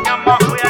ਪਜਾਮਾ ਹੋਇਆ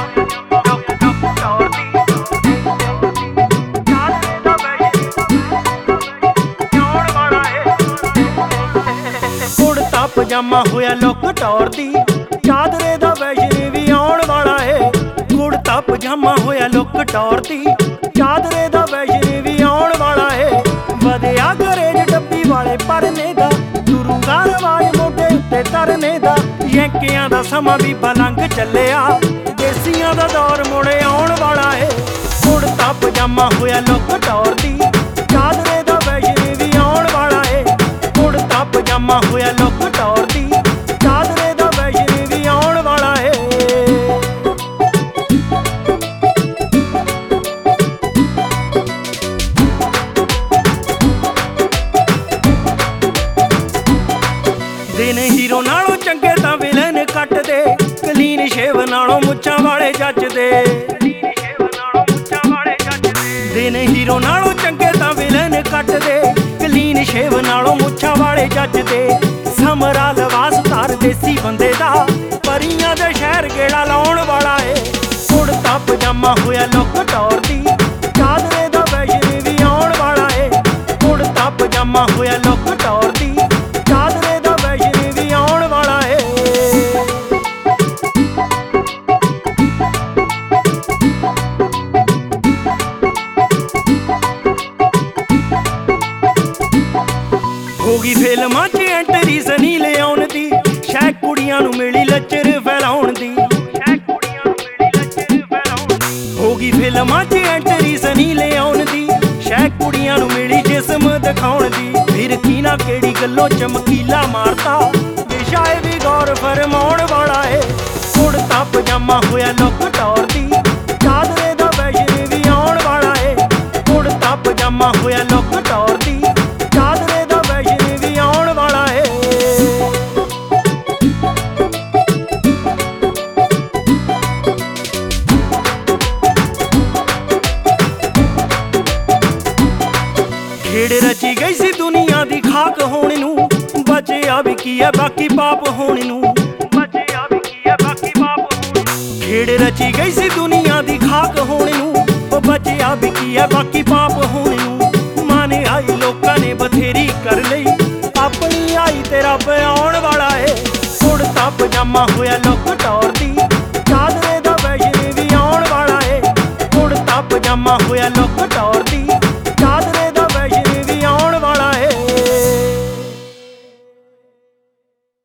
ਪਜਾਮਾ ਹੋਇਆ ਲੁੱਕ ਟੌਰ ਦੀ, ਚਾਦਰੇ ਦਾ ਵੈਸ਼ਨ ਵੀ ਆਉਣ ਵਾਲਾ ਏ। ਕੁੜਤਾ ਪਜਾਮਾ ਹੋਇਆ ਲੁੱਕ ਟੌਰ ਦੀ, ਚਾਦਰੇ ਦਾ ਵੈਸ਼ਨ ਵੀ ਆਉਣ ਵਾਲਾ ਏ। ਵਧਿਆ ਗਰੇਜ ਡੱਬੀ ਵਾਲੇ ਪਰਨੇ ਦਾ, ਗੁਰੂਗਾ ਰਵਾਜ ਮੋਢੇ ਉੱਤੇ ਤਰਨੇ ਦਾ। ਯੈਂਕਿਆਂ ਦਾ ਸਮਾਂ ਵੀ ਬਲੰਗ ਚੱਲਿਆ, ਦੇਸੀਆਂ ਦਾ ਦੌਰ ਮੁੜੇ ਆਉਣ ਵਾਲਾ ਏ। ਕੁੜਤਾ ਪਜਾਮਾ ਹੋਇਆ ਲੁੱਕ ਟੌਰ ਦੀ, ਚਾਦਰੇ ਦਾ ਵੈਸ਼ਨ ਵੀ ਆਉਣ ਵਾਲਾ ਏ। ਕੁੜਤਾ ਪਜਾਮਾ ਹੋਇਆ ਲੁੱਕ ਟੌਰ ਦੀ, ਚਾਦਰੇ ਦਾ ਵੈਸ਼ਨ ਵੀ ਆਉਣ ਵਾਲਾ ਏ। ਦਿਨ ਹੀਰੋ ਨਾਲੋਂ ਚੰਗੇ ਤਾਂ ਵਿਲਨ ਕੱਟਦੇ, ਕਲੀਨ ਸ਼ੇਵ ਨਾਲੋਂ ਮੁੱਛਾਂ ਵਾਲੇ ਜੱਜਦੇ। ਦਿਨ ਹੀਰੋ ਨਾਲੋਂ ਚੰਗੇ ਤਾਂ ਵਿਲਨ ਕੱਟਦੇ, ਕਲੀਨ ਸ਼ੇਵ ਨਾਲੋਂ ਮੁੱਛਾਂ ਵਾਲੇ ਜੱਜਦੇ। ਸਮਰਾ ਲਿਬਾਸ ਧਾਰ ਦੇਸੀ ਬੰਦੇ ਦਾ, ਪਰੀਆਂ ਦੇ ਸ਼ਹਿਰ ਗੇੜਾ ਲਾਉਣ ਵਾਲਾ ਏ। ਕੁੜਤਾ ਪਜਾਮਾ ਹੋਇਆ ਲੁੱਕ ਟੌਰ ਦੀ, ਚਾਦਰੇ ਦਾ ਵੈਸ਼ਨ ਵੀ ਆਉਣ ਵਾਲਾ ਏ। ਕੁੜਤਾ ਪਜਾਮਾ ਹੋਇਆ ਲੁੱਕ ਟੌਰ ਦੀ, ਚਾਦਰੇ ਦਾ ਵੈਸ਼ਨ ਵੀ ਆਉਣ ਵਾਲਾ ਏ। ਹੋ ਗਈ ਫਿਲਮਾਂ 'ਚ ਐਂਟਰੀ ਸਨੀ ਲਿਆਉਣ ਦੀ, ਸ਼ਾਇਦ ਕੁੜੀਆਂ ਨੂੰ ਮਿਲੀ ਲੱਚਰ ਫੈਲਾਉਣ ਦੀ। ਹੋ ਗਈ ਫਿਲਮਾਂ 'ਚ ਐਂਟਰੀ ਸਨੀ ਲਿਆਉਣ ਦੀ, ਸ਼ਾਇਦ ਕੁੜੀਆਂ ਨੂੰ ਮਿਲੀ ਜਿਸਮ ਦਿਖਾਉਣ ਦੀ। ਫਿਰ ਕੀ ਨਾ ਕਿਹੜੀ ਗੱਲੋਂ ਚਮਕੀਲਾ ਮਾਰਤਾ, ਵਿਸ਼ਾ ਏ ਵੀ ਗੌਰ ਫਰਮਾਉਣ ਵਾਲਾ ਏ। ਕੁੜਤਾ ਪਜਾਮਾ ਹੋਇਆ ਲੁੱਕ ਟੌਰ ਦੀ, ਚਾਦਰੇ ਦਾ ਵੈਸ਼ਨ ਵੀ ਆਉਣ ਵਾਲਾ ਏ। ਕੁੜਤਾ ਪਜਾਮਾ ਹੋਇਆ ਲੁੱਕ ਟੌਰ ਦੀ, ਚਾਦਰੇ ਦਾ ਵੈਸ਼ਨ ਵੀ ਆਉਣ ਵਾਲਾ ਏ। ਖੇਡ ਰਚੀ ਗਈ ਸੀ ਦੁਨੀਆ ਦੀ ਖਾਕ ਹੋਣ ਨੂੰ, ਬਚਿਆ ਵੀ ਕੀ ਹੈ ਬਾਕੀ ਪਾਪ ਹੋਣ ਨੂੰ। ਬਚਿਆ ਵੀ ਕੀ ਹੈ ਬਾਕੀ ਪਾਪ ਹੋਣ ਨੂੰ। ਖੇਡ ਰਚੀ ਗਈ ਸੀ ਦੁਨੀਆ ਦੀ ਖਾਕ ਹੋਣ ਨੂੰ, ਉਹ ਬਚਿਆ ਵੀ ਕੀ ਹੈ ਬਾਕੀ ਪਾਪ ਹੋਣ ਨੂੰ। ਮਾਨੇ ਆਈ ਲੋਕਾਂ ਨੇ ਬਥੇਰੀ ਕਰ ਲਈ, ਆਪਣੀ ਆਈ ਤੇ ਰੱਬ ਆਉਣ ਵਾਲਾ ਏ। ਕੁੜਤਾ ਪਜਾਮਾ ਹੋਇਆ ਲੁੱਕ ਟੌਰ ਦੀ, ਚਾਦਰੇ ਦਾ ਵੈਸ਼ਨ ਵੀ ਆਉਣ ਵਾਲਾ ਏ। ਕੁੜਤਾ ਪਜਾਮਾ ਹੋਇਆ